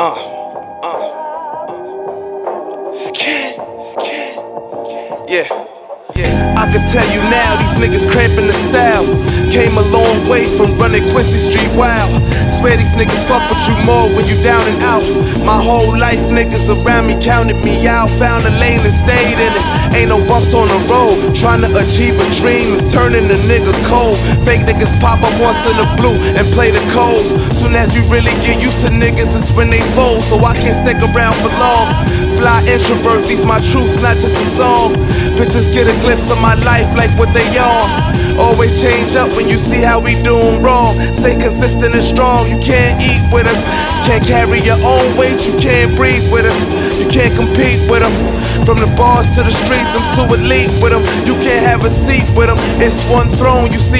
Yeah. I can tell you now, these niggas cramping the style. Came a long way from running Quincy Street wild. Swear these niggas fuck with you more when you down and out. My whole life niggas around me counted me out. Found a lane and stayed in it. Ain't no bumps on the road. Trying to achieve a dream is turning a nigga cold. Fake niggas pop up once in the blue and play the codes. Soon as you really get used to niggas, it's when they fold. So I can't stick around for long. Fly introvert, these my truths, not just a song. Bitches get a glimpse of my life like what they on. Always change up when you see how we doing wrong. Stay consistent and strong, you can't eat with us. You can't carry your own weight, you can't breathe with us. You can't compete with them. From the bars to the streets, I'm too elite with them. You can't have a seat with them. It's one throne, you see